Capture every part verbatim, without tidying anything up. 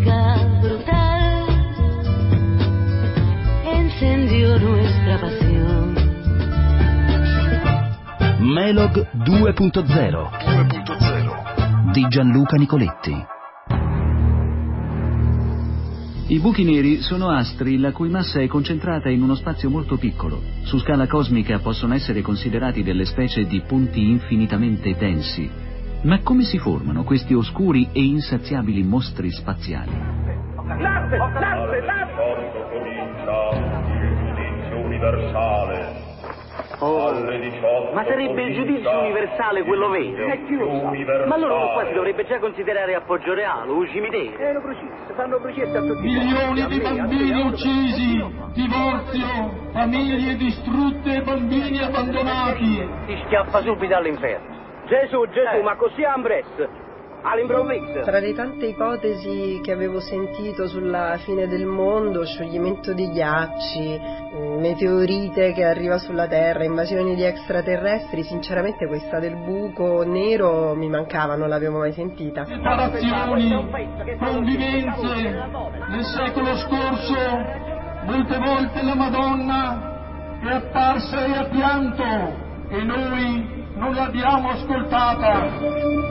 cósmica brutal encendió nuestra pasión. Melog due punto zero di Gianluca Nicoletti. I buchi neri sono astri la cui massa è concentrata in uno spazio molto piccolo. Su scala cosmica possono essere considerati delle specie di punti infinitamente densi. Ma come si formano questi oscuri e insaziabili mostri spaziali? L'arte, l'arte, l'arte! Comincia il giudizio universale. Oh, ma sarebbe il giudizio universale quello vero? E chi lo sa? Ma allora qua si dovrebbe già considerare appoggio reale, ucimidere. Eh, lo processo, fanno processo a tutti. Milioni di bambini uccisi, divorzio, famiglie distrutte, bambini abbandonati. Ti schiaffa subito all'inferno. Gesù, Gesù, eh. ma così Ambres? All'improvviso. Tra le tante ipotesi che avevo sentito sulla fine del mondo, scioglimento di ghiacci, meteorite che arriva sulla Terra, invasioni di extraterrestri, sinceramente questa del buco nero mi mancava, non l'avevo mai sentita. Separazioni, convivenze, nel secolo scorso molte volte la Madonna è apparsa e ha pianto e noi non l'abbiamo ascoltata.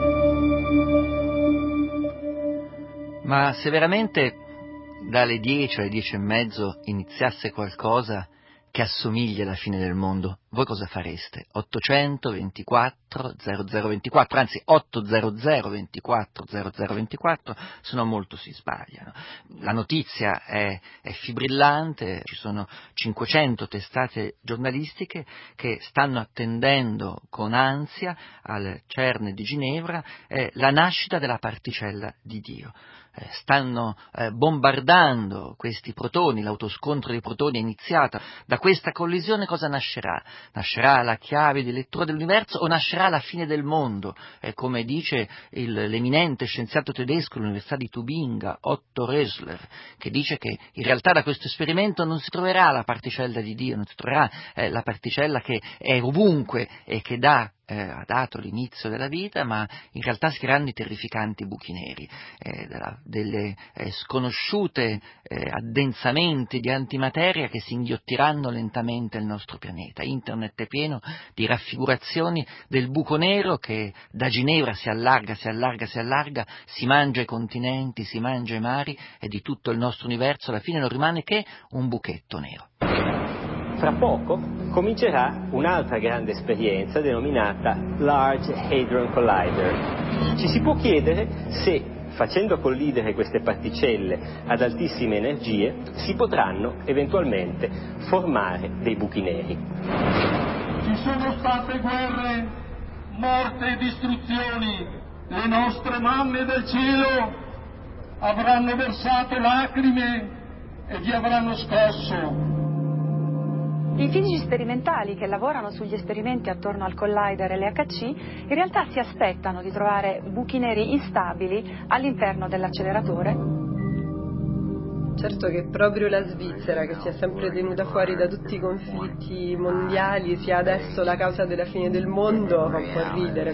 Ma se veramente dalle dieci alle dieci e mezzo iniziasse qualcosa che assomiglia alla fine del mondo, voi cosa fareste? ottocento ventiquattro zero zero ventiquattro, anzi ottocento ventiquattro zero zero ventiquattro, se no molto si sbagliano. La notizia è, è fibrillante, ci sono cinquecento testate giornalistiche che stanno attendendo con ansia al CERN di Ginevra eh, la nascita della particella di Dio. Eh, stanno eh, bombardando questi protoni, l'autoscontro dei protoni è iniziato. Da questa collisione cosa nascerà? Nascerà la chiave di lettura dell'universo o nascerà la fine del mondo? Eh, come dice il, l'eminente scienziato tedesco dell'Università di Tubinga, Otto Rösler, che dice che in realtà da questo esperimento non si troverà la particella di Dio, non si troverà eh, la particella che è ovunque e che dà Eh, ha dato l'inizio della vita, ma in realtà si creeranno i terrificanti buchi neri, eh, della, delle eh, sconosciute eh, addensamenti di antimateria che si inghiottiranno lentamente il nostro pianeta. Internet è pieno di raffigurazioni del buco nero che da Ginevra si allarga, si allarga, si allarga, si mangia i continenti, si mangia i mari e di tutto il nostro universo alla fine non rimane che un buchetto nero. Fra poco comincerà un'altra grande esperienza denominata Large Hadron Collider. Ci si può chiedere se, facendo collidere queste particelle ad altissime energie, si potranno eventualmente formare dei buchi neri. Ci sono state guerre, morte e distruzioni. Le nostre mamme del cielo avranno versato lacrime e vi avranno scosso. I fisici sperimentali che lavorano sugli esperimenti attorno al collider L H C in realtà si aspettano di trovare buchi neri instabili all'interno dell'acceleratore. Certo che proprio la Svizzera, che si è sempre tenuta fuori da tutti i conflitti mondiali, sia adesso la causa della fine del mondo, fa un po' ridere.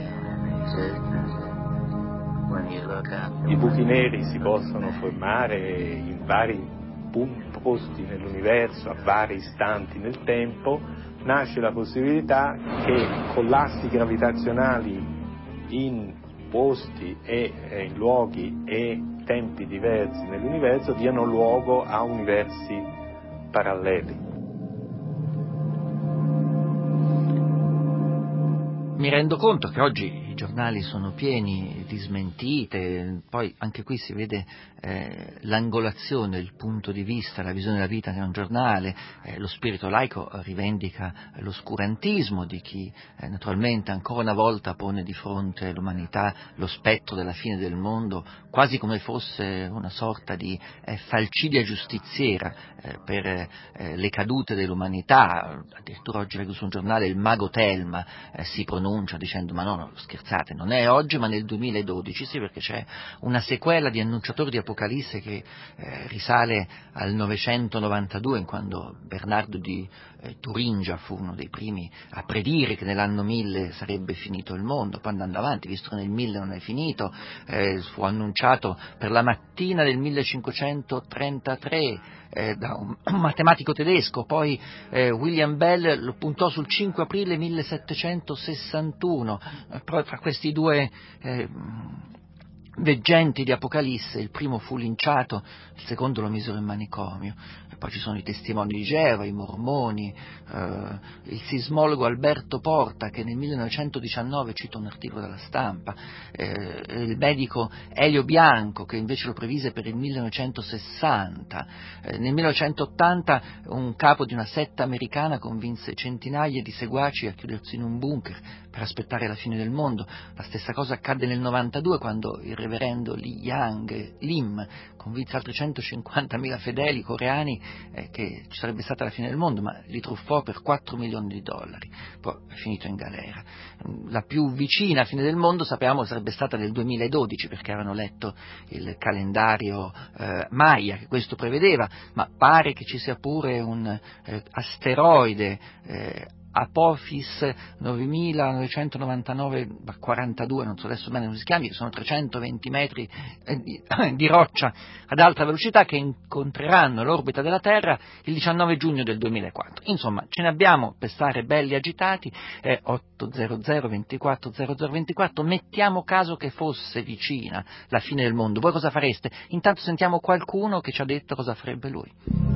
I buchi neri si possono formare in vari posti nell'universo a vari istanti nel tempo. Nasce la possibilità che collassi gravitazionali in posti e eh, in luoghi e tempi diversi nell'universo diano luogo a universi paralleli. Mi rendo conto che oggi i giornali sono pieni di smentite, poi anche qui si vede eh, l'angolazione, il punto di vista, la visione della vita che è un giornale, eh, lo spirito laico rivendica l'oscurantismo di chi eh, naturalmente ancora una volta pone di fronte all'umanità lo spettro della fine del mondo, quasi come fosse una sorta di eh, falcidia giustiziera eh, per eh, le cadute dell'umanità. Addirittura oggi leggo su un giornale il mago Telma eh, si pronuncia dicendo ma no, no, scherzate, pensate, non è oggi ma nel duemiladodici, sì, perché c'è una sequela di Annunciatori di Apocalisse che eh, risale al novecentonovantadue, in quando Bernardo di eh, Turingia fu uno dei primi a predire che nell'anno mille sarebbe finito il mondo. Poi andando avanti, visto che nel mille non è finito, eh, fu annunciato per la mattina del millecinquecentotrentatré eh, da un, un matematico tedesco, poi eh, William Bell lo puntò sul cinque aprile millesettecentosessantuno, eh, però tra questi due eh, veggenti di Apocalisse, il primo fu linciato, il secondo lo misero in manicomio. E poi ci sono i testimoni di Geova, i mormoni, eh, il sismologo Alberto Porta, che nel millenovecentodiciannove cita un articolo della Stampa, eh, il medico Elio Bianco, che invece lo previse per il millenovecentosessanta, eh, nel millenovecentottanta un capo di una setta americana convinse centinaia di seguaci a chiudersi in un bunker per aspettare la fine del mondo. La stessa cosa accadde nel novantadue, quando il reverendo Li Yang Lim convinse altri centocinquantamila fedeli coreani eh, che ci sarebbe stata la fine del mondo, ma li truffò per quattro milioni di dollari, poi è finito in galera. La più vicina fine del mondo sapevamo sarebbe stata nel duemiladodici, perché avevano letto il calendario eh, Maya che questo prevedeva, ma pare che ci sia pure un eh, asteroide eh, Apophis novemilanovecentonovantanove quarantadue, non so adesso bene come si chiami, sono trecentoventi metri di, di roccia ad alta velocità, che incontreranno l'orbita della Terra il diciannove giugno del duemilaquattro. Insomma, ce ne abbiamo per stare belli agitati. eh, ottocento ventiquattro zero zero ventiquattro, mettiamo caso che fosse vicina la fine del mondo, voi cosa fareste? Intanto sentiamo qualcuno che ci ha detto cosa farebbe lui.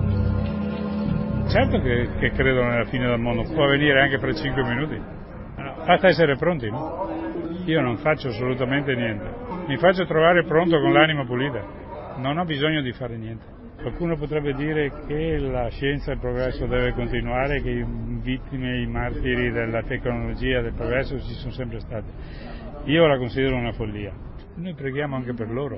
Certo che, che credo nella fine del mondo, può avvenire anche per cinque minuti, basta essere pronti, no? Io non faccio assolutamente niente, mi faccio trovare pronto con l'anima pulita, non ho bisogno di fare niente. Qualcuno potrebbe dire che la scienza e il progresso deve continuare, che i vittime, i martiri della tecnologia, del progresso ci sono sempre stati. Io la considero una follia, noi preghiamo anche per loro.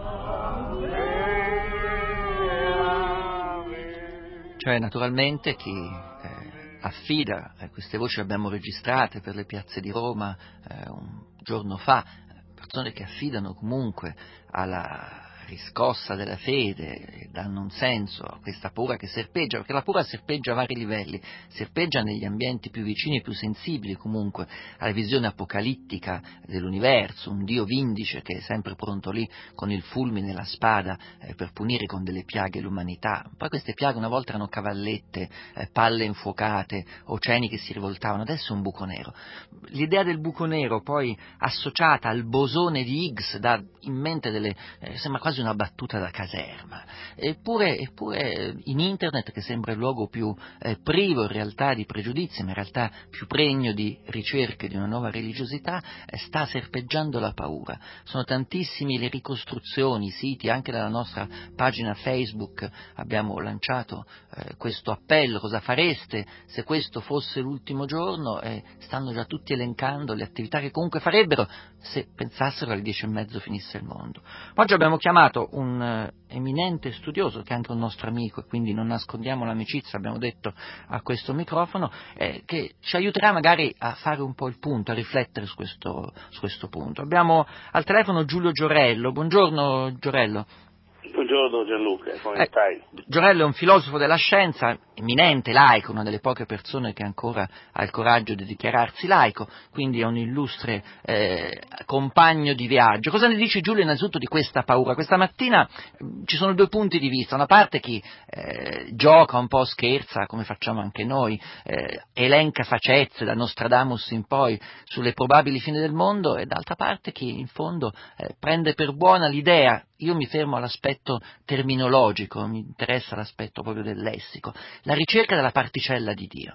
Cioè, naturalmente chi eh, affida, eh, queste voci le abbiamo registrate per le piazze di Roma eh, un giorno fa, persone che affidano comunque alla riscossa della fede, danno un senso a questa paura che serpeggia, perché la paura serpeggia a vari livelli, serpeggia negli ambienti più vicini e più sensibili comunque alla visione apocalittica dell'universo, un Dio vindice che è sempre pronto lì con il fulmine e la spada eh, per punire con delle piaghe l'umanità. Poi queste piaghe una volta erano cavallette, eh, palle infuocate, oceani che si rivoltavano, adesso è un buco nero. L'idea del buco nero poi associata al bosone di Higgs dà in mente delle, eh, sembra quasi una battuta da caserma, eppure, eppure in internet, che sembra il luogo più eh, privo in realtà di pregiudizi, ma in realtà più pregno di ricerche di una nuova religiosità, eh, sta serpeggiando la paura. Sono tantissimi le ricostruzioni, i siti, anche dalla nostra pagina Facebook abbiamo lanciato eh, questo appello: cosa fareste se questo fosse l'ultimo giorno? Eh, stanno già tutti elencando le attività che comunque farebbero se pensassero alle dieci e mezzo finisse il mondo. Oggi abbiamo chiamato un uh, eminente studioso, che è anche un nostro amico, e quindi non nascondiamo l'amicizia, abbiamo detto a questo microfono, eh, che ci aiuterà magari a fare un po' il punto, a riflettere su questo, su questo punto. Abbiamo al telefono Giulio Giorello. Buongiorno Giorello. Buongiorno Gianluca, come eh, stai? Giorello è un filosofo della scienza, eminente laico, una delle poche persone che ancora ha il coraggio di dichiararsi laico, quindi è un illustre eh, compagno di viaggio. Cosa ne dici, Giulio, innanzitutto di questa paura? Questa mattina eh, ci sono due punti di vista: una parte chi eh, gioca un po', scherza, come facciamo anche noi, eh, elenca facezie da Nostradamus in poi sulle probabili fini del mondo, e d'altra parte chi in fondo eh, prende per buona l'idea. Io mi fermo all'aspetto terminologico, mi interessa l'aspetto proprio del lessico, la ricerca della particella di Dio.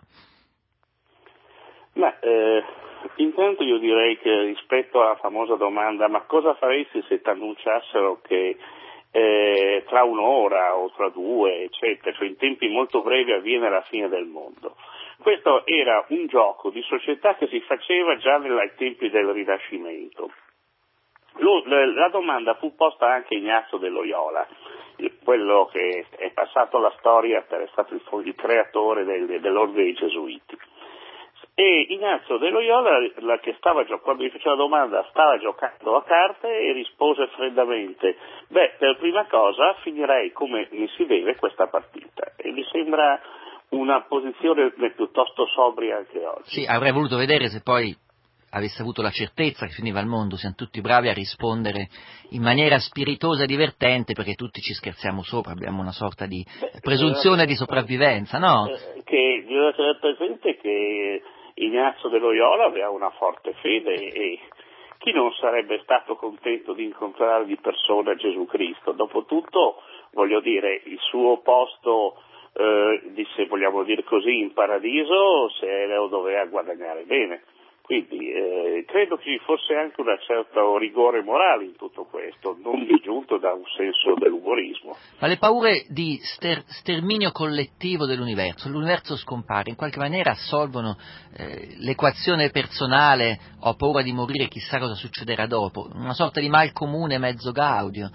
Ma eh, intanto io direi che rispetto alla famosa domanda ma cosa faresti se ti annunciassero che eh, tra un'ora o tra due, eccetera, cioè in tempi molto brevi avviene la fine del mondo. Questo era un gioco di società che si faceva già ai tempi del Rinascimento. La domanda fu posta anche a Ignazio de Loyola, quello che è passato alla storia per è stato il, il creatore del, dell'ordine dei Gesuiti. E Ignazio De Loyola, la che stava gio- quando mi fece la domanda, stava giocando a carte e rispose freddamente: beh, per prima cosa finirei come mi si deve questa partita. E mi sembra una posizione piuttosto sobria anche oggi. Sì, avrei voluto vedere se poi avesse avuto la certezza che finiva il mondo, siamo tutti bravi a rispondere in maniera spiritosa e divertente, perché tutti ci scherziamo sopra, abbiamo una sorta di Beh, presunzione di sopravvivenza, no? Eh, che bisogna tenere presente che Ignazio De Loyola aveva una forte fede, e chi non sarebbe stato contento di incontrare di persona Gesù Cristo? Dopotutto, voglio dire, il suo posto, eh, se vogliamo dire così, in paradiso, se lo doveva guadagnare bene. Quindi eh, credo che ci fosse anche un certo rigore morale in tutto questo, non disgiunto da un senso dell'umorismo. Ma le paure di ster- sterminio collettivo dell'universo, l'universo scompare, in qualche maniera assolvono eh, l'equazione personale, ho paura di morire, chissà cosa succederà dopo, una sorta di mal comune mezzo gaudio.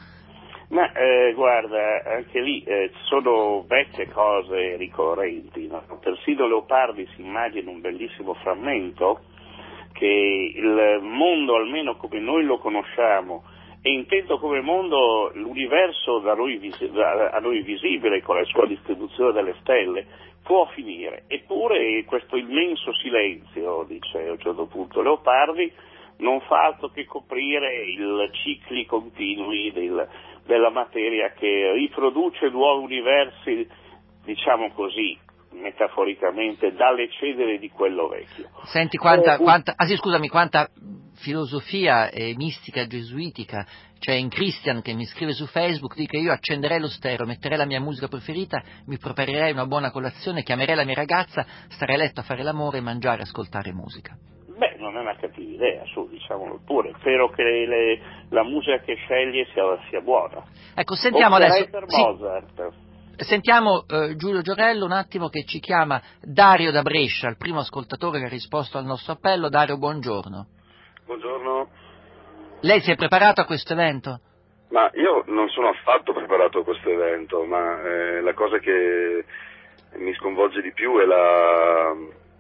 Ma eh, guarda, anche lì eh, sono vecchie cose ricorrenti, no? Persino Leopardi si immagina un bellissimo frammento che il mondo, almeno come noi lo conosciamo, e intendo come mondo l'universo da noi vis- da, a noi visibile, con la sua distribuzione delle stelle, può finire. Eppure questo immenso silenzio, dice a un certo punto Leopardi, non fa altro che coprire i cicli continui del, della materia, che riproduce nuovi universi, diciamo così, metaforicamente, dalle ceneri di quello vecchio. Senti quanta, eh, quanta ah sì, scusami, quanta filosofia e mistica gesuitica c'è in Christian, che mi scrive su Facebook, dice: io accenderei lo stereo, metterei la mia musica preferita, mi preparerei una buona colazione, chiamerei la mia ragazza, starei a letto a fare l'amore, mangiare, ascoltare musica. Beh, non è una cattiva idea, su, diciamolo pure. Spero che le, la musica che sceglie sia, sia buona. Ecco, sentiamo Opterei adesso per sì. Mozart. Sentiamo eh, Giulio Giorello un attimo, che ci chiama Dario da Brescia, il primo ascoltatore che ha risposto al nostro appello. Dario, buongiorno. Buongiorno. Lei si è preparato a questo evento? Ma io non sono affatto preparato a questo evento, ma eh, la cosa che mi sconvolge di più è la,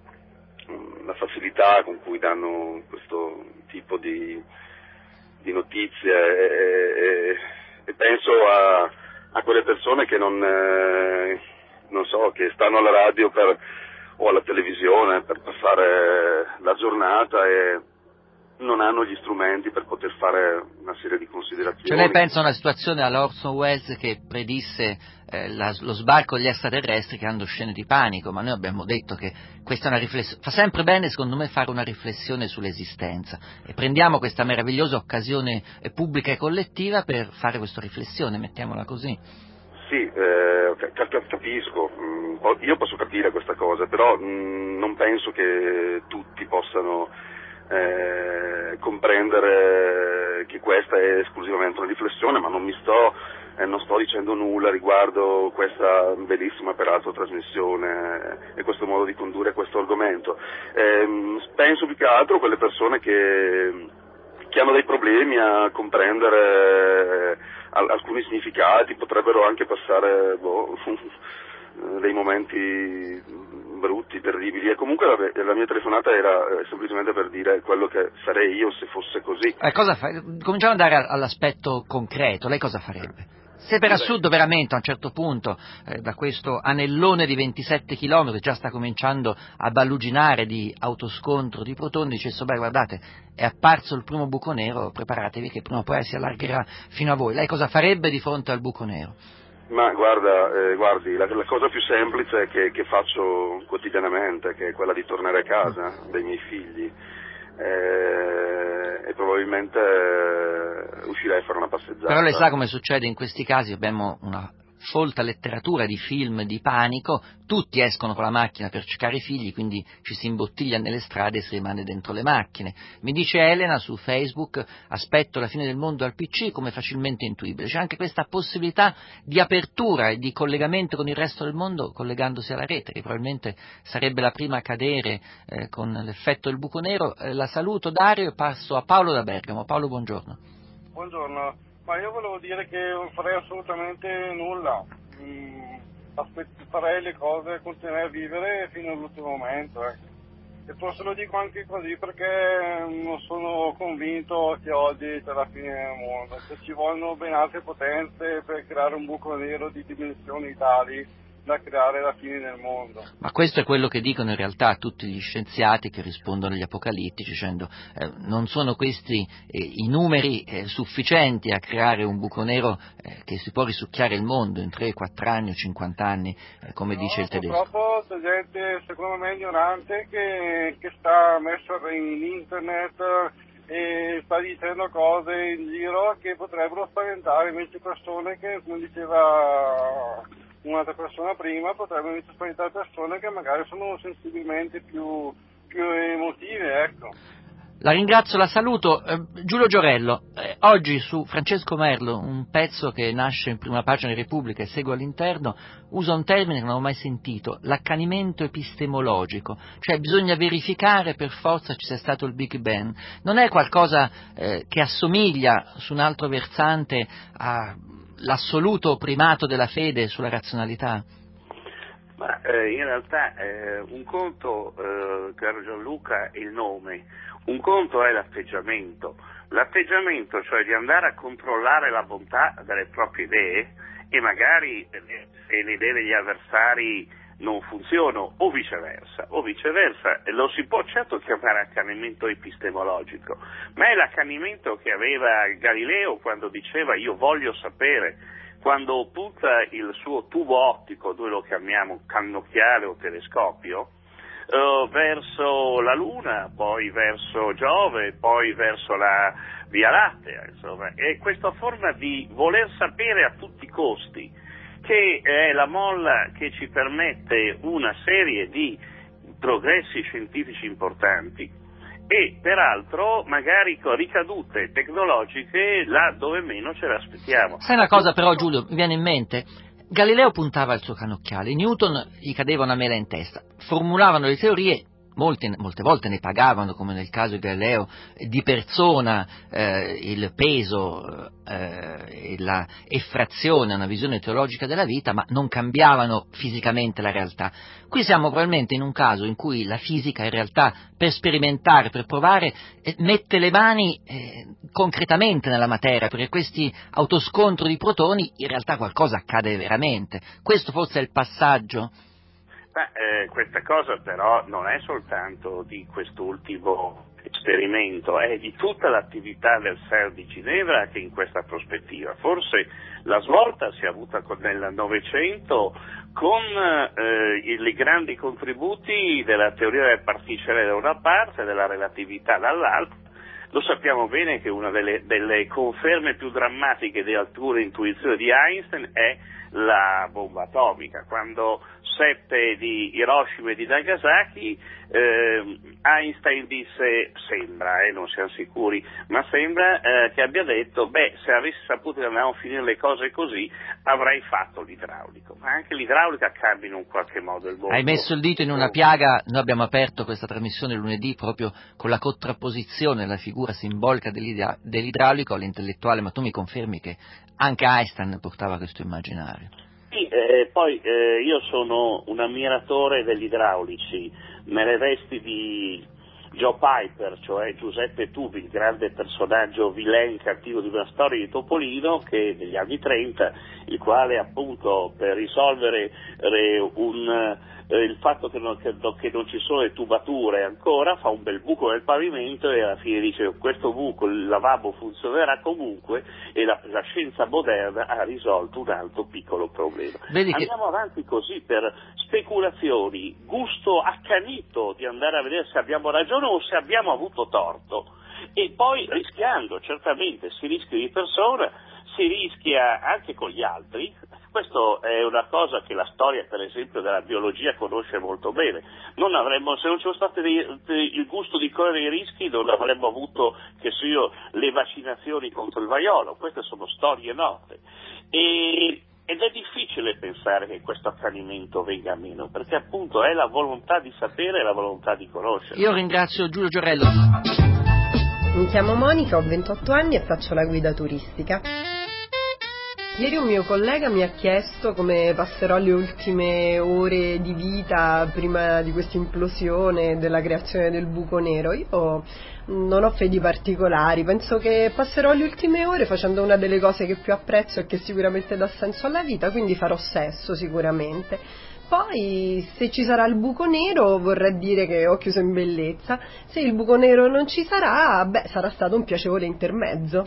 la facilità con cui danno questo tipo di, di notizie e, e, e penso a, a quelle persone che non, eh, non so, che stanno alla radio per, o alla televisione per passare la giornata e non hanno gli strumenti per poter fare una serie di considerazioni. Cioè lei pensa a una situazione alla Orson Welles che predisse eh, la, lo sbarco degli extraterrestri creando scene di panico, ma noi abbiamo detto che questa è una riflessione, fa sempre bene secondo me fare una riflessione sull'esistenza, e prendiamo questa meravigliosa occasione pubblica e collettiva per fare questa riflessione, mettiamola così. Sì, eh, capisco, io posso capire questa cosa, però mh, non penso che tutti possano Eh, comprendere che questa è esclusivamente una riflessione, ma non mi sto eh, non sto dicendo nulla riguardo questa bellissima peraltro trasmissione e questo modo di condurre questo argomento. Eh, penso più che altro a quelle persone che, che hanno dei problemi a comprendere eh, alcuni significati, potrebbero anche passare boh, dei momenti brutti, terribili, e comunque la, la mia telefonata era eh, semplicemente per dire quello che sarei io se fosse così. Eh, cosa fa? Cominciamo ad andare all'aspetto concreto. Lei cosa farebbe? Se per assurdo veramente a un certo punto eh, da questo anellone di ventisette chilometri già sta cominciando a balluginare di autoscontro di protoni, dicesse: beh, guardate, è apparso il primo buco nero, preparatevi che prima o poi si allargherà fino a voi. Lei cosa farebbe di fronte al buco nero? Ma guarda, eh, guardi, la, la cosa più semplice che, che faccio quotidianamente, che è quella di tornare a casa dai miei figli, eh, e probabilmente eh, uscirei a fare una passeggiata. Però lei sa come succede in questi casi, abbiamo una folta letteratura di film di panico, tutti escono con la macchina per cercare i figli, quindi ci si imbottiglia nelle strade e si rimane dentro le macchine. Mi dice Elena su Facebook: aspetto la fine del mondo al P C come facilmente intuibile. C'è anche questa possibilità di apertura e di collegamento con il resto del mondo collegandosi alla rete, che probabilmente sarebbe la prima a cadere eh, con l'effetto del buco nero. Eh, la saluto Dario e passo a Paolo da Bergamo. Paolo, buongiorno. Buongiorno. Ma io volevo dire che non farei assolutamente nulla, mm, aspetti, farei le cose, continuerei a vivere fino all'ultimo momento, eh. E forse lo dico anche così perché non sono convinto che oggi c'è la fine del mondo, che ci vogliono ben altre potenze per creare un buco nero di dimensioni tali da creare la fine del mondo. Ma questo è quello che dicono in realtà tutti gli scienziati che rispondono agli apocalittici, dicendo eh, non sono questi eh, i numeri eh, sufficienti a creare un buco nero eh, che si può risucchiare il mondo in tre, quattro anni o cinquanta anni, eh, come no, dice il tedesco. Purtroppo c'è gente, secondo me, ignorante che, che sta messa in internet e sta dicendo cose in giro che potrebbero spaventare invece persone che, come diceva un'altra persona prima, potrebbero invece spaventare persone che magari sono sensibilmente più, più emotive, ecco. La ringrazio, la saluto. Eh, Giulio Giorello, eh, oggi su Francesco Merlo, un pezzo che nasce in prima pagina di Repubblica e segue all'interno, usa un termine che non ho mai sentito, l'accanimento epistemologico, cioè bisogna verificare per forza ci sia stato il Big Bang. Non è qualcosa eh, che assomiglia su un altro versante all'assoluto primato della fede sulla razionalità? Ma eh, in realtà eh, un conto, eh, caro Gianluca, è il nome, un conto è l'atteggiamento, l'atteggiamento cioè di andare a controllare la bontà delle proprie idee e magari eh, se le idee degli avversari non funzionano o viceversa, o viceversa lo si può certo chiamare accanimento epistemologico, ma è l'accanimento che aveva Galileo quando diceva io voglio sapere. Quando punta il suo tubo ottico, noi lo chiamiamo cannocchiale o telescopio, eh, verso la Luna, poi verso Giove, poi verso la Via Lattea, insomma, è questa forma di voler sapere a tutti i costi, che è la molla che ci permette una serie di progressi scientifici importanti. E peraltro magari con ricadute tecnologiche là dove meno ce l'aspettiamo. Sai una cosa però, Giulio, mi viene in mente, Galileo puntava il suo cannocchiale, Newton gli cadeva una mela in testa, formulavano le teorie, molte, molte volte ne pagavano, come nel caso di Galileo, di persona eh, il peso eh, e la effrazione, una visione teologica della vita, ma non cambiavano fisicamente la realtà. Qui siamo probabilmente in un caso in cui la fisica in realtà per sperimentare, per provare, eh, mette le mani eh, concretamente nella materia, perché questi autoscontro di protoni in realtà qualcosa accade veramente. Questo forse è il passaggio? Ma eh, questa cosa però non è soltanto di quest'ultimo esperimento, è di tutta l'attività del C E R di Ginevra che in questa prospettiva. Forse la svolta si è avuta con, nel Novecento con eh, i grandi contributi della teoria delle particelle da una parte e della relatività dall'altra. Lo sappiamo bene che una delle, delle conferme più drammatiche di alcune intuizioni di Einstein è la bomba atomica. Quando seppe di Hiroshima e di Nagasaki, eh, Einstein disse, sembra, eh, non siamo sicuri, ma sembra eh, che abbia detto, beh, se avessi saputo che andavano a finire le cose così, avrei fatto l'idraulico. Ma anche l'idraulica cambia in un qualche modo il mondo. Hai messo il dito in una piaga. Noi abbiamo aperto questa trasmissione lunedì proprio con la contrapposizione, la figura simbolica dell'idraulico all'intellettuale, ma tu mi confermi che anche Einstein portava questo immaginario. Sì, eh, poi eh, io sono un ammiratore degli idraulici, nelle vesti di Joe Piper, cioè Giuseppe Tubi, il grande personaggio vilain cattivo di una storia di Topolino che negli anni trenta, il quale appunto per risolvere un, eh, il fatto che non, che, che non ci sono le tubature ancora, fa un bel buco nel pavimento e alla fine dice questo buco, il lavabo funzionerà comunque, e la, la scienza moderna ha risolto un altro piccolo problema. Vedi Andiamo che... avanti così per speculazioni, gusto accanito di andare a vedere se abbiamo ragione o se abbiamo avuto torto, e poi rischiando, certamente si rischia di persona, si rischia anche con gli altri. Questo è una cosa che la storia, per esempio, della biologia conosce molto bene. Non avremmo, se non ci fosse stato il gusto di correre i rischi, non avremmo avuto, che so io, le vaccinazioni contro il vaiolo. Queste sono storie note. E Ed è difficile pensare che questo accanimento venga meno, perché appunto è la volontà di sapere e la volontà di conoscere. Io ringrazio Giulio Giorello. Mi chiamo Monica, ho ventotto anni e faccio la guida turistica. Ieri un mio collega mi ha chiesto come passerò le ultime ore di vita prima di questa implosione della creazione del buco nero. Io non ho fedi particolari, penso che passerò le ultime ore facendo una delle cose che più apprezzo e che sicuramente dà senso alla vita, quindi farò sesso sicuramente. Poi se ci sarà il buco nero vorrà dire che ho chiuso in bellezza, se il buco nero non ci sarà, beh, sarà stato un piacevole intermezzo.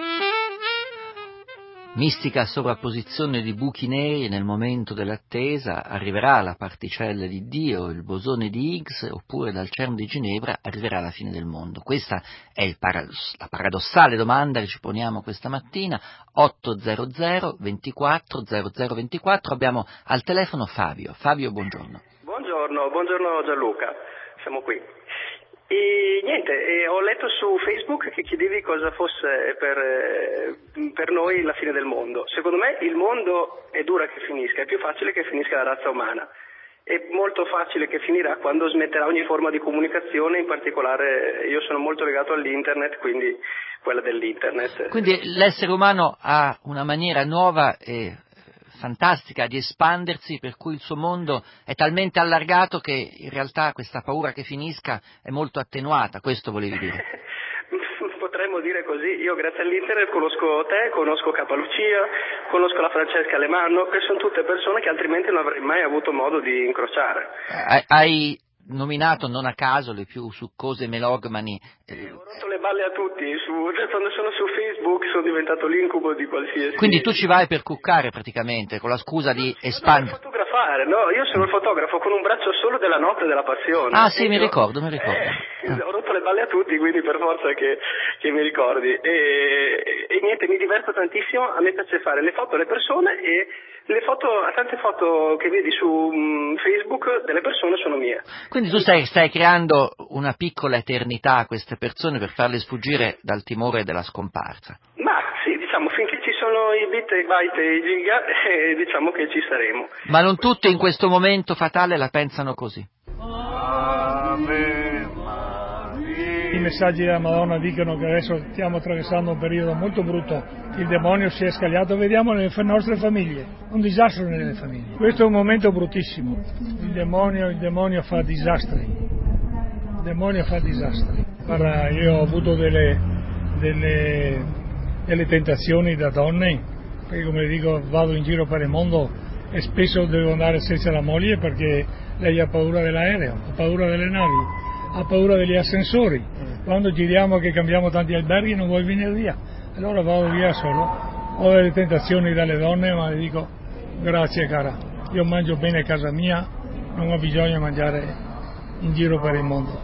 Mistica sovrapposizione di buchi neri nel momento dell'attesa, arriverà la particella di Dio, il bosone di Higgs, oppure dal CERN di Ginevra arriverà la fine del mondo. Questa è il paradoss- la paradossale domanda che ci poniamo questa mattina. otto zero zero ventiquattro zero zero ventiquattro, abbiamo al telefono Fabio. Fabio, buongiorno. Buongiorno, buongiorno Gianluca, siamo qui. E niente, eh, ho letto su Facebook che chiedevi cosa fosse per, eh, per noi la fine del mondo. Secondo me il mondo è dura che finisca, è più facile che finisca la razza umana. È molto facile che finirà quando smetterà ogni forma di comunicazione, in particolare io sono molto legato all'internet, quindi quella dell'internet. Quindi l'essere umano ha una maniera nuova e fantastica di espandersi, per cui il suo mondo è talmente allargato che in realtà questa paura che finisca è molto attenuata, questo volevi dire? Potremmo dire così. Io grazie all'internet conosco te, conosco Capalucia, conosco la Francesca Alemanno, che sono tutte persone che altrimenti non avrei mai avuto modo di incrociare. Hai nominato non a caso le più succose melogmani. Eh, ho rotto le balle a tutti, su, cioè, quando sono su Facebook sono diventato l'incubo di qualsiasi. Quindi tu ci vai per cuccare praticamente, con la scusa di espandere. No, fotografare, no? Io sono il fotografo con un braccio solo della notte della passione. Ah sì, io, mi ricordo, mi ricordo. Eh, ah. Ho rotto le balle a tutti, quindi per forza che, che mi ricordi. E, e niente, mi diverto tantissimo, a me piace fare le foto alle persone e le foto, tante foto che vedi su um, Facebook delle persone sono mie. Quindi tu stai, stai creando una piccola eternità a queste persone per farle sfuggire dal timore della scomparsa. Ma sì, diciamo, finché ci sono i bit, i byte e i giga, eh, diciamo che ci saremo. Ma non tutti in questo momento fatale la pensano così. I messaggi della Madonna dicono che adesso stiamo attraversando un periodo molto brutto, il demonio si è scagliato, vediamo nelle nostre famiglie, un disastro nelle famiglie. Questo è un momento bruttissimo, il demonio, il demonio fa disastri, il demonio fa disastri. Guarda, io ho avuto delle, delle, delle tentazioni da donne, perché come dico vado in giro per il mondo e spesso devo andare senza la moglie perché lei ha paura dell'aereo, ha paura delle navi, ha paura degli ascensori. Quando giriamo che cambiamo tanti alberghi non vuoi venire via, allora vado via solo. Ho delle tentazioni dalle donne, ma le dico grazie cara, io mangio bene a casa mia, non ho bisogno di mangiare in giro per il mondo.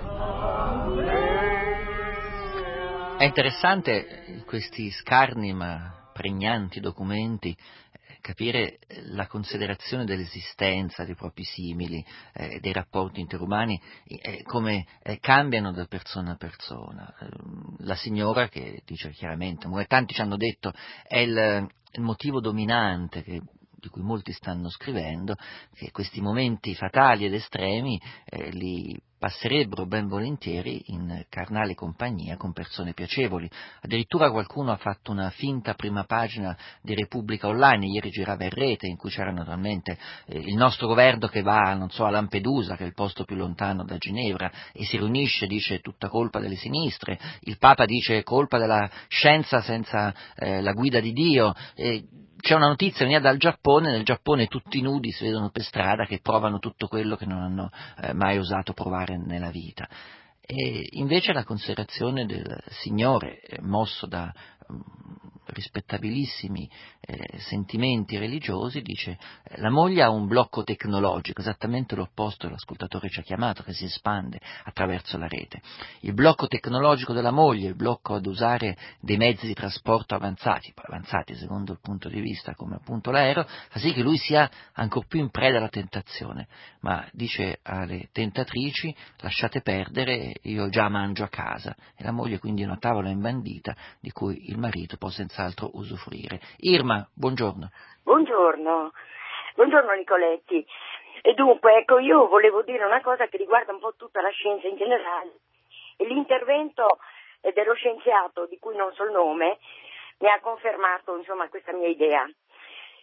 È interessante questi scarni ma pregnanti documenti, capire la considerazione dell'esistenza dei propri simili, eh, dei rapporti interumani, eh, come eh, cambiano da persona a persona. La signora che dice chiaramente, tanti ci hanno detto, è il, il motivo dominante che, di cui molti stanno scrivendo, che questi momenti fatali ed estremi eh, li passerebbero ben volentieri in carnale compagnia con persone piacevoli. Addirittura qualcuno ha fatto una finta prima pagina di Repubblica Online, ieri girava in rete, in cui c'era naturalmente eh, il nostro governo che va, non so, a Lampedusa, che è il posto più lontano da Ginevra, e si riunisce, dice tutta colpa delle sinistre, il Papa dice colpa della scienza senza eh, la guida di Dio, e c'è una notizia venuta dal Giappone, nel Giappone tutti nudi si vedono per strada che provano tutto quello che non hanno eh, mai osato provare nella vita. E invece la considerazione del Signore, eh, mosso da um, rispettabilissimi eh, sentimenti religiosi, dice eh, la moglie ha un blocco tecnologico, esattamente l'opposto l'ascoltatore ci ha chiamato, che si espande attraverso la rete. Il blocco tecnologico della moglie, il blocco ad usare dei mezzi di trasporto avanzati, avanzati secondo il punto di vista come appunto l'aereo, fa sì che lui sia ancor più in preda alla tentazione, ma dice alle tentatrici lasciate perdere, io già mangio a casa, e la moglie quindi è una tavola imbandita di cui il marito può senz'altro usufruire. Irma, buongiorno. Buongiorno, buongiorno Nicoletti. E dunque, ecco, io volevo dire una cosa che riguarda un po' tutta la scienza in generale. E l'intervento dello scienziato, di cui non so il nome, mi ha confermato, insomma, questa mia idea.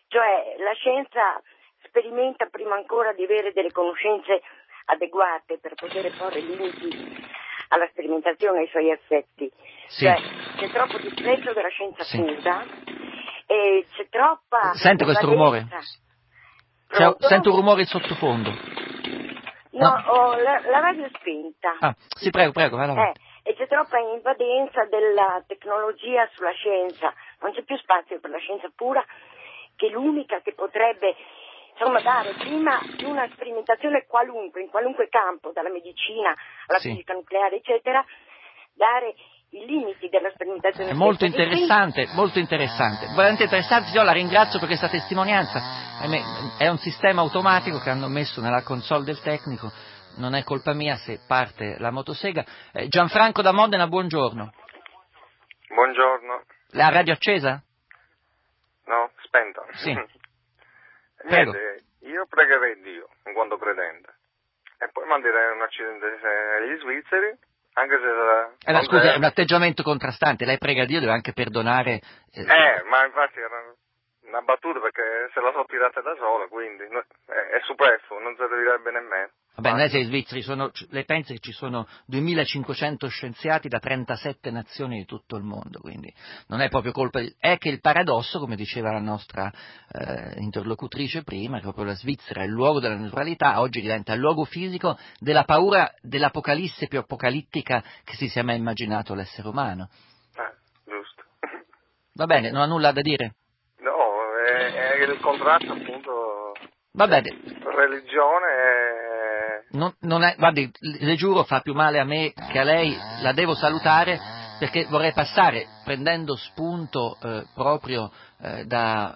Cioè la scienza sperimenta prima ancora di avere delle conoscenze adeguate per poter porre limiti alla sperimentazione e ai suoi effetti. Sì. Cioè c'è troppo disprezzo della scienza Sì. pura e c'è troppa... Sente questo rumore? C'è, sento un rumore in sottofondo. No, no. ho la, la radio è spenta. Ah, sì, prego, prego, vai avanti. Eh, e c'è troppa invadenza della tecnologia sulla scienza. Non c'è più spazio per la scienza pura, che è l'unica che potrebbe, insomma, dare prima di una sperimentazione qualunque, in qualunque campo, dalla medicina alla Sì. fisica nucleare, eccetera, dare i limiti della sperimentazione. È molto stessa. interessante, molto interessante. Veramente interessante, io la ringrazio per questa testimonianza. È un sistema automatico che hanno messo nella console del tecnico, non è colpa mia se parte la motosega. Eh, Gianfranco da Modena, buongiorno. Buongiorno. La radio accesa? No, spenta. Sì. Niente, io pregherei Dio, in quanto credente, e poi manderei un accidente agli svizzeri, anche se... Eh, ma scusa, è un atteggiamento contrastante, lei prega Dio, deve anche perdonare... Eh, eh ma infatti era una battuta perché se la so tirata da sola, quindi no, è, è superfluo, non servirebbe nemmeno. Vabbè, non è se i svizzeri sono... Lei pensa che ci sono duemilacinquecento scienziati da trentasette nazioni di tutto il mondo, quindi non è proprio colpa... Di... È che il paradosso, come diceva la nostra eh, interlocutrice prima, che proprio la Svizzera è il luogo della neutralità, oggi diventa il luogo fisico della paura dell'apocalisse più apocalittica che si sia mai immaginato l'essere umano. Ah, giusto. Va bene, non ha nulla da dire? No, è, è il contrasto appunto... Va bene. Religione e... Non, non è, guardi, le giuro, fa più male a me che a lei, la devo salutare perché vorrei passare, prendendo spunto eh, proprio eh, da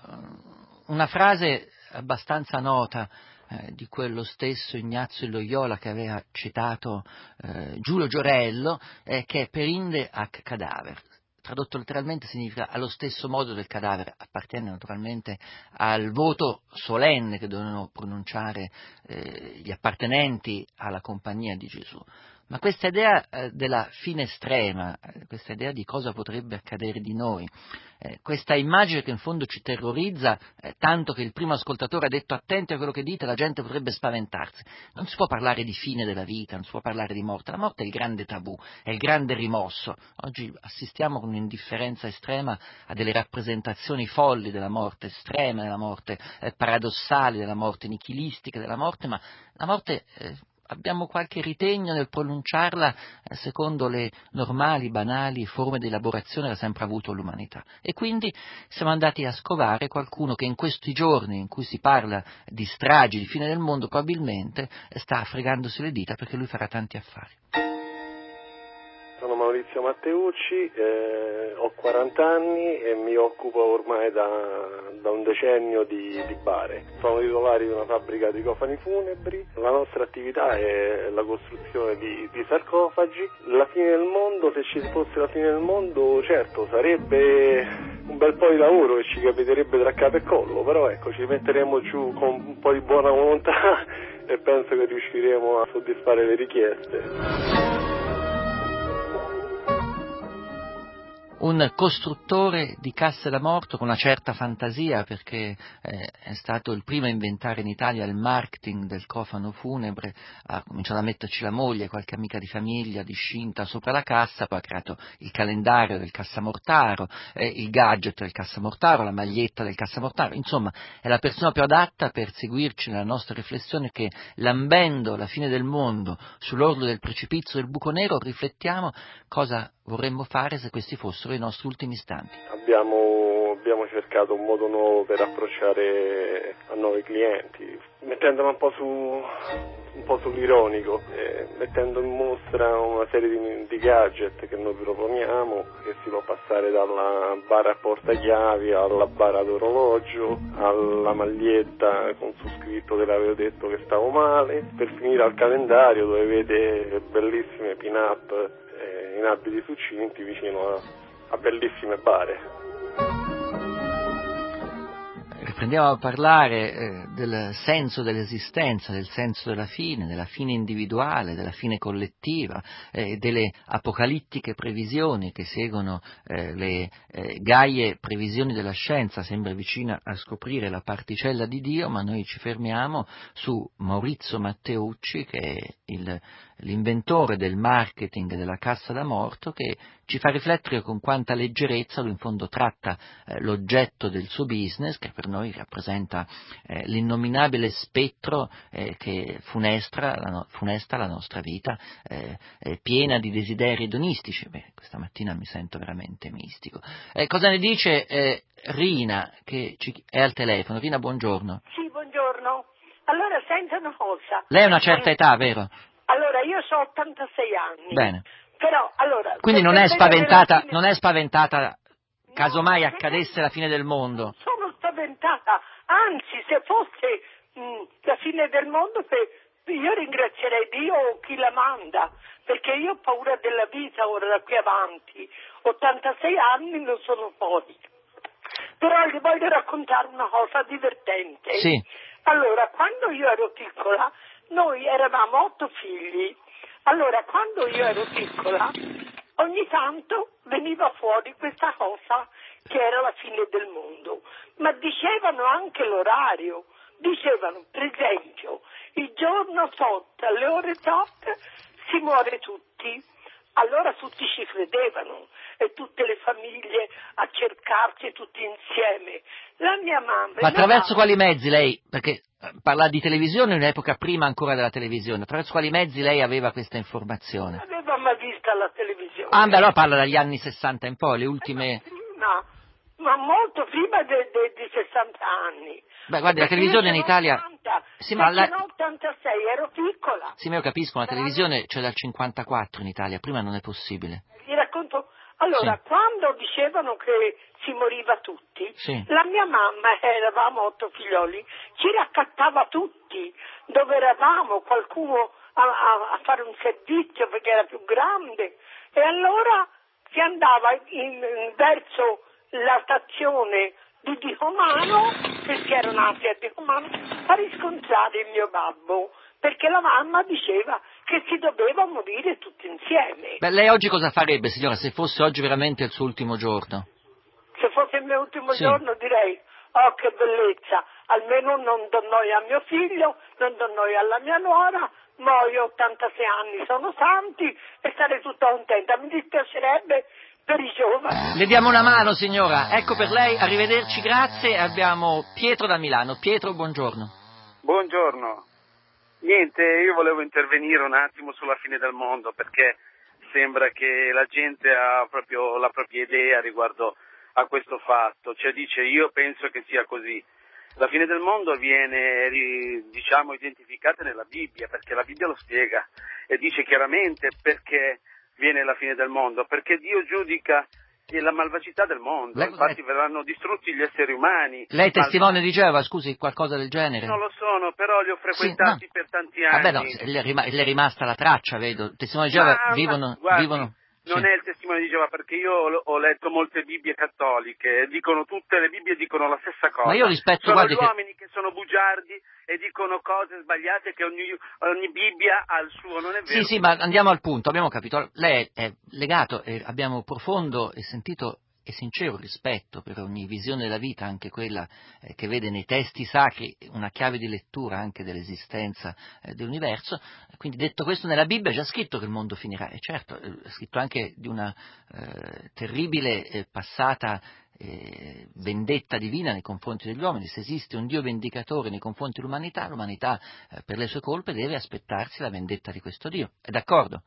una frase abbastanza nota eh, di quello stesso Ignazio Loyola che aveva citato eh, Giulio Giorello, eh, che è perinde ac cadaver. Tradotto letteralmente significa allo stesso modo del cadavere, appartiene naturalmente al voto solenne che dovevano pronunciare eh, gli appartenenti alla compagnia di Gesù. Ma questa idea eh, della fine estrema, eh, questa idea di cosa potrebbe accadere di noi, eh, questa immagine che in fondo ci terrorizza, eh, tanto che il primo ascoltatore ha detto attenti a quello che dite, la gente potrebbe spaventarsi. Non si può parlare di fine della vita, non si può parlare di morte, la morte è il grande tabù, è il grande rimosso. Oggi assistiamo con un'indifferenza estrema a delle rappresentazioni folli della morte, estreme della morte, eh, paradossali della morte, nichilistiche della morte, ma la morte... Eh, abbiamo qualche ritegno nel pronunciarla eh, secondo le normali, banali forme di elaborazione che ha sempre avuto l'umanità. E quindi siamo andati a scovare qualcuno che in questi giorni in cui si parla di stragi, di fine del mondo, probabilmente sta fregandosi le dita perché lui farà tanti affari. Sono Maurizio Matteucci, eh, ho quaranta anni e mi occupo ormai da, da un decennio di, di bare. Sono titolare di una fabbrica di cofani funebri, la nostra attività è la costruzione di, di sarcofagi. La fine del mondo, se ci fosse la fine del mondo, certo sarebbe un bel po' di lavoro che ci capiterebbe tra capo e collo, però ecco, ci metteremo giù con un po' di buona volontà e penso che riusciremo a soddisfare le richieste. Un costruttore di casse da morto con una certa fantasia, perché eh, è stato il primo a inventare in Italia il marketing del cofano funebre, ha cominciato a metterci la moglie, qualche amica di famiglia discinta sopra la cassa, poi ha creato il calendario del cassamortaro, eh, il gadget del cassamortaro, la maglietta del cassamortaro, insomma è la persona più adatta per seguirci nella nostra riflessione che, lambendo la fine del mondo sull'orlo del precipizio del buco nero, riflettiamo cosa vorremmo fare se questi fossero i nostri ultimi istanti. Abbiamo, abbiamo cercato un modo nuovo per approcciare a nuovi clienti, mettendolo un po' su un po' sull'ironico, eh, mettendo in mostra una serie di, di gadget che noi proponiamo, che si può passare dalla bara a portachiavi alla bara d'orologio, alla maglietta con su scritto che l'avevo detto che stavo male, per finire al calendario dove vede bellissime pin-up in abiti succinti vicino a, a bellissime bare. riprendiamo a parlare eh, del senso dell'esistenza, del senso della fine, della fine individuale, della fine collettiva, eh, delle apocalittiche previsioni che seguono eh, le eh, gaie previsioni della scienza, sembra vicina a scoprire la particella di Dio, ma noi ci fermiamo su Maurizio Matteucci, che è il, l'inventore del marketing della cassa da morto, che ci fa riflettere con quanta leggerezza lui in fondo tratta eh, l'oggetto del suo business, che per noi rappresenta eh, l'innominabile spettro eh, che funestra la, no, funesta la nostra vita, eh, eh, piena di desideri edonistici. Beh, questa mattina mi sento veramente mistico. Eh, cosa ne dice eh, Rina, che ci, è al telefono? Rina, buongiorno. Sì, buongiorno. Allora, senta una cosa. Lei ha una certa età, vero? Allora, io ho ottantasei anni. Bene. Però, allora... Quindi non è spaventata, fine... non è spaventata, casomai no, accadesse la fine del mondo? Non sono spaventata, anzi, se fosse mh, la fine del mondo, io ringrazierei Dio o chi la manda, perché io ho paura della vita ora da qui avanti. ottantasei anni non sono fuori. Però gli voglio raccontare una cosa divertente. Sì. Allora, quando io ero piccola, noi eravamo otto figli. Allora, quando io ero piccola, ogni tanto veniva fuori questa cosa che era la fine del mondo, ma dicevano anche l'orario, dicevano, per esempio, il giorno tot, alle ore tot, si muore tutti. Allora tutti ci credevano e tutte le famiglie a cercarci tutti insieme. La mia mamma... Ma attraverso mamma, quali mezzi lei, perché parla di televisione in un'epoca prima ancora della televisione, attraverso quali mezzi lei aveva questa informazione? non aveva mai vista la televisione. Ah, beh, allora parla dagli anni sessanta in poi, le ultime... Eh, prima, ma molto prima dei de, de sessanta anni. Beh, guardi, la televisione in Italia... ottanta, sì, ma la... ottantasei ero piccola. Sì, ma io capisco, la televisione c'è dal cinquantaquattro in Italia, prima non è possibile. Vi racconto... Allora, sì. Quando dicevano che si moriva tutti, sì. La mia mamma, eravamo otto figlioli, ci raccattava tutti, dove eravamo, qualcuno a, a, a fare un servizio perché era più grande, e allora si andava in, in, verso la stazione di Dicomano, perché ero nati a Dicomano, a riscontrare il mio babbo, perché la mamma diceva che si doveva morire tutti insieme. Beh, lei oggi cosa farebbe, signora, se fosse oggi veramente il suo ultimo giorno? Se fosse il mio ultimo sì. giorno direi, oh che bellezza, almeno non do noia a mio figlio, non do noia alla mia nuora, muoio ottantasei anni, sono santi e sarei tutta contenta. Mi dispiacerebbe per i giovani. Le diamo una mano, signora. Ecco per lei, arrivederci, grazie. Abbiamo Pietro da Milano. Pietro, buongiorno. Buongiorno. Niente, io volevo intervenire un attimo sulla fine del mondo, perché sembra che la gente ha proprio la propria idea riguardo a questo fatto, cioè dice io penso che sia così. La fine del mondo viene, diciamo, identificata nella Bibbia, perché la Bibbia lo spiega e dice chiaramente perché viene la fine del mondo, perché Dio giudica la malvagità del mondo, lei, infatti lei, verranno distrutti gli esseri umani. Lei è testimone di Geova, scusi, qualcosa del genere? Non lo sono, però li ho frequentati sì, no. per tanti anni. Vabbè, no, le è, rim- le è rimasta la traccia, vedo. Testimoni di Geova ma, vivono... Ma, guardi, vivono... non sì. è il testimone di Geova, perché io ho letto molte Bibbie cattoliche, dicono tutte le Bibbie dicono la stessa cosa. Ma io rispetto, sono guardi gli che... uomini che sono bugiardi e dicono cose sbagliate che ogni, ogni Bibbia ha il suo, non è vero? Sì, sì, ma andiamo al punto, abbiamo capito. Lei è legato e abbiamo profondo e sentito e sincero rispetto per ogni visione della vita, anche quella eh, che vede nei testi sacri una chiave di lettura anche dell'esistenza eh, dell'universo. Quindi, detto questo, nella Bibbia è già scritto che il mondo finirà, e certo è scritto anche di una eh, terribile eh, passata eh, vendetta divina nei confronti degli uomini. Se esiste un Dio vendicatore nei confronti dell'umanità, l'umanità eh, per le sue colpe deve aspettarsi la vendetta di questo Dio. È d'accordo?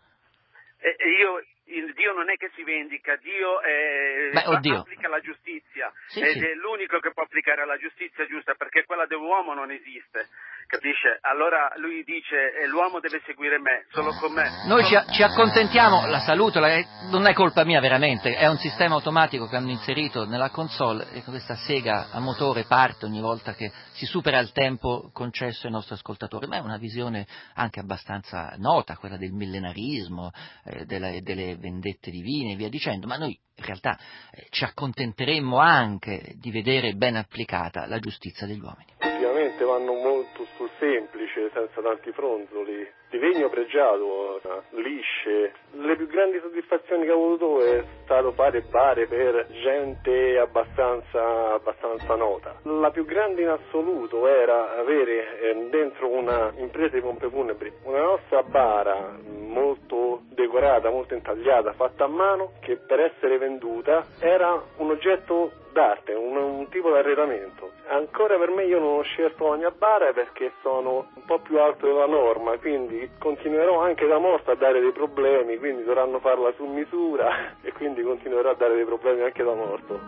E, e io il Dio non è che si vendica, Dio è, Beh, applica la giustizia sì, ed sì. è l'unico che può applicare la giustizia giusta, perché quella dell'uomo non esiste, capisce? Allora lui dice eh, l'uomo deve seguire me, solo con me. Noi ci, ci accontentiamo, la saluto, la, non è colpa mia veramente, è un sistema automatico che hanno inserito nella console e questa sega a motore parte ogni volta che si supera il tempo concesso ai nostri ascoltatori, ma è una visione anche abbastanza nota, quella del millenarismo, eh, delle, delle vendette divine e via dicendo, ma noi in realtà eh, ci accontenteremmo anche di vedere ben applicata la giustizia degli uomini. Ultimamente vanno molto sul semplice, senza tanti fronzoli, di legno pregiato, lisce. Le più grandi soddisfazioni che ho avuto è stato fare bare per gente abbastanza, abbastanza nota. La più grande in assoluto era avere eh, dentro una impresa di pompe funebri una nostra bara molto decorata, molto intagliata, fatta a mano, che per essere venduta era un oggetto d'arte, un, un tipo di arredamento. Ancora per me, io non ho scelto la mia bara perché sono un po' più alto della norma, quindi continuerò anche da morto a dare dei problemi, quindi dovranno farla su misura e quindi continuerò a dare dei problemi anche da morto.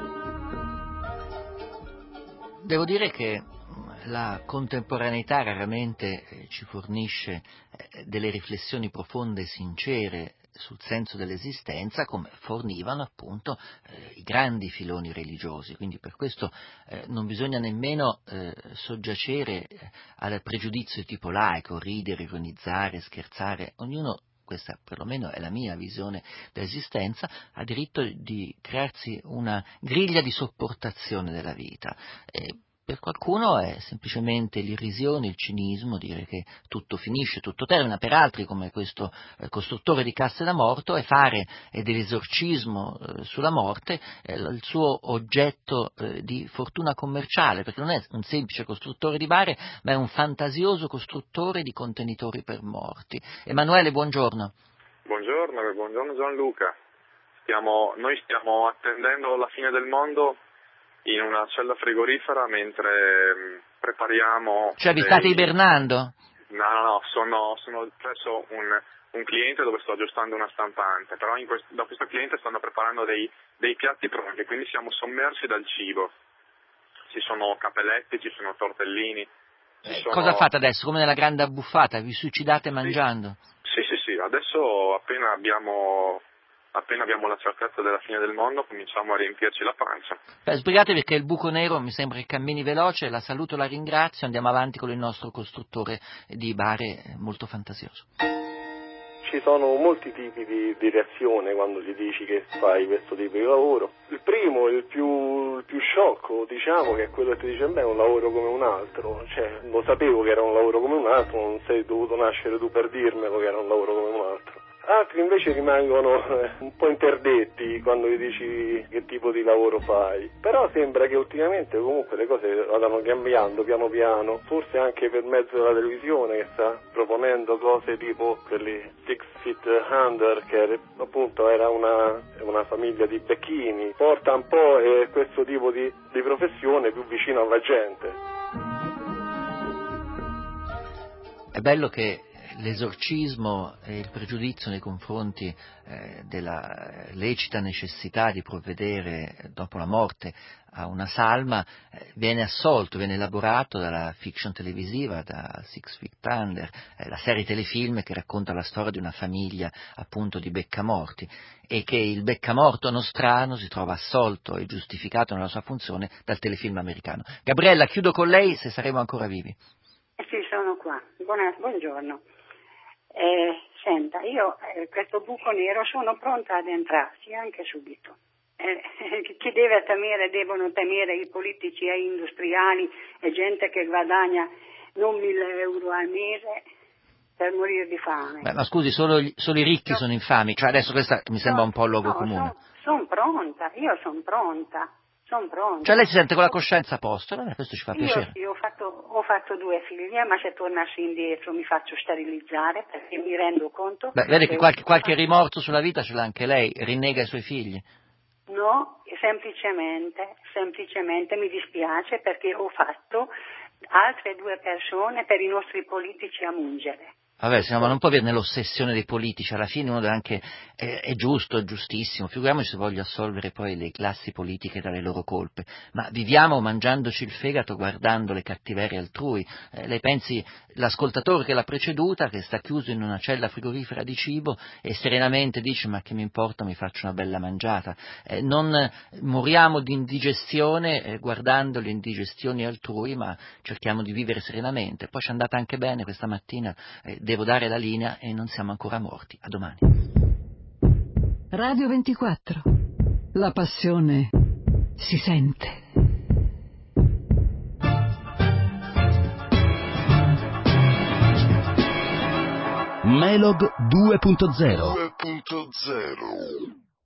Devo dire che la contemporaneità raramente ci fornisce delle riflessioni profonde e sincere sul senso dell'esistenza, come fornivano appunto eh, i grandi filoni religiosi, quindi per questo eh, non bisogna nemmeno eh, soggiacere eh, al pregiudizio tipo laico, ridere, ironizzare, scherzare. Ognuno, questa perlomeno è la mia visione dell'esistenza, ha diritto di crearsi una griglia di sopportazione della vita. E per qualcuno è semplicemente l'irrisione, il cinismo, dire che tutto finisce, tutto termina. Per altri, come questo eh, costruttore di casse da morto, è fare eh, dell'esorcismo eh, sulla morte eh, il suo oggetto eh, di fortuna commerciale, perché non è un semplice costruttore di bare, ma è un fantasioso costruttore di contenitori per morti. Emanuele, buongiorno. Buongiorno, buongiorno Gianluca. Stiamo, noi stiamo attendendo la fine del mondo in una cella frigorifera mentre prepariamo... Cioè vi dei... state ibernando? No, no, no, sono, sono presso un, un cliente dove sto aggiustando una stampante, però in questo, da questo cliente stanno preparando dei, dei piatti pronti, quindi siamo sommersi dal cibo. Ci sono capelletti, ci sono tortellini. Ci Eh, sono... Cosa fate adesso? Come nella grande abbuffata? Vi suicidate mangiando? Sì, sì, sì, adesso appena abbiamo... Appena abbiamo la certezza della fine del mondo, cominciamo a riempirci la pancia. Beh, sbrigatevi perché il buco nero mi sembra che cammini veloce, la saluto, la ringrazio, andiamo avanti con il nostro costruttore di bare molto fantasioso. Ci sono molti tipi di, di reazione quando gli dici che fai questo tipo di lavoro. Il primo, il più, il più sciocco, diciamo, che è quello che ti dice, beh, è un lavoro come un altro. Cioè, lo sapevo che era un lavoro come un altro, non sei dovuto nascere tu per dirmelo che era un lavoro come un altro. Altri invece rimangono eh, un po' interdetti quando gli dici che tipo di lavoro fai. Però sembra che ultimamente comunque le cose vadano cambiando piano piano, forse anche per mezzo della televisione che sta proponendo cose tipo quelli Six Feet Under, che appunto era una, una famiglia di becchini, porta un po' eh, questo tipo di, di professione più vicino alla gente. È bello che l'esorcismo e il pregiudizio nei confronti eh, della lecita necessità di provvedere dopo la morte a una salma eh, viene assolto, viene elaborato dalla fiction televisiva, da Six Feet Under, eh, la serie telefilm che racconta la storia di una famiglia appunto di beccamorti, e che il beccamorto nostrano si trova assolto e giustificato nella sua funzione dal telefilm americano. Gabriella, chiudo con lei, se saremo ancora vivi. Sì, sono qua. Buona, buongiorno. Eh, senta, io eh, questo buco nero sono pronta ad entrarci anche subito. Eh, chi deve temere, devono temere i politici e gli industriali e gente che guadagna non mille euro al mese per morire di fame. Beh, ma scusi, solo, gli, solo i ricchi no. sono infami, cioè adesso questa mi sembra un po' il luogo no, comune. Sono son pronta, io sono pronta. Sono pronta. Cioè lei si sente con la coscienza a posto, no? Questo ci fa io, piacere. Io ho fatto, ho fatto due figlie, ma se tornassi indietro mi faccio sterilizzare perché mi rendo conto... Beh, vede che qualche, qualche fatto... rimorso sulla vita ce l'ha anche lei, rinnega i suoi figli. No, semplicemente, semplicemente mi dispiace perché ho fatto altre due persone per i nostri politici a mungere. Vabbè, signora, ma non può avere l'ossessione dei politici, alla fine uno deve anche, è, è giusto, è giustissimo, figuriamoci se voglio assolvere poi le classi politiche dalle loro colpe, ma viviamo mangiandoci il fegato guardando le cattiverie altrui. Eh, lei pensi, l'ascoltatore che l'ha preceduta, che sta chiuso in una cella frigorifera di cibo e serenamente dice ma che mi importa, mi faccio una bella mangiata. Eh, non moriamo di indigestione eh, guardando le indigestioni altrui, ma cerchiamo di vivere serenamente. Poi ci è andata anche bene questa mattina, eh, devo dare la linea e non siamo ancora morti. A domani. Radio ventiquattro La passione si sente. Melog due punto zero. due punto zero